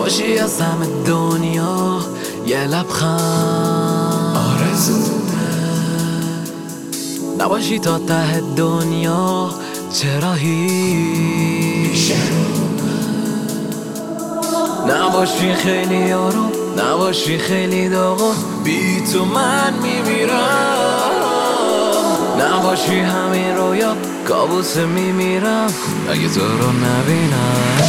نباشی از همه دنیا یه لبخند آرزومه، نباشی تا ته دنیا چرا هیچ نباشی خیلی آروم، نباشی خیلی داغون، بی تو من میمیرم. نباشی همین رویا کابوس میمیرم اگه تو رو نبینم.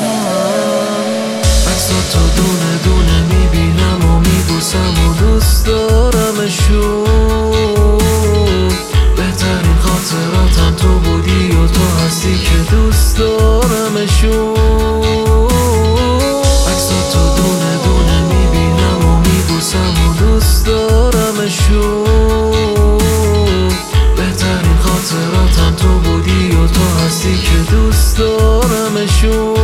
عکساتو دونه دونه میبینم و میبوسم و دوست دارمشون. بهترین خاطراتم تو بودی و تو هستی که دوست دارمشون. عکساتو دونه دونه میبینم و میبوسم و دوست دارمشون. بهترین خاطراتم تو بودی و تو هستی که دوست دارمشون.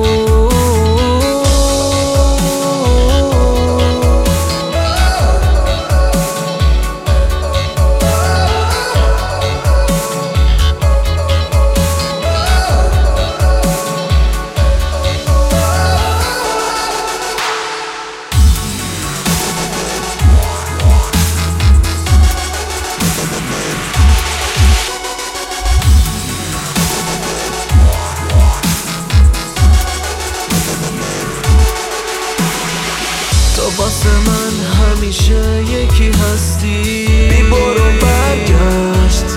تو واسه من همیشه یکی هستی، بی برو برگشت،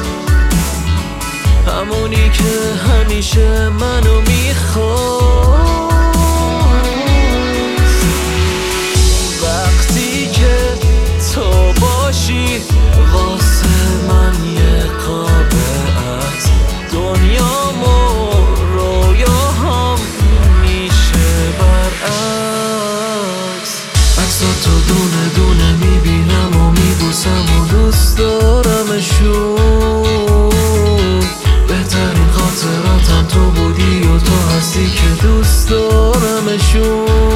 همونی که همیشه منو میخواد. وقتی که تو باشی واسه من یه قابعت، دنیامو رویاهام میشه برعکس. عکساتو دونه دونه میبینم و میبوسم و دوست دارمشون. بهترین خاطراتم تو بودی و تو هستی که دوست دارمشون.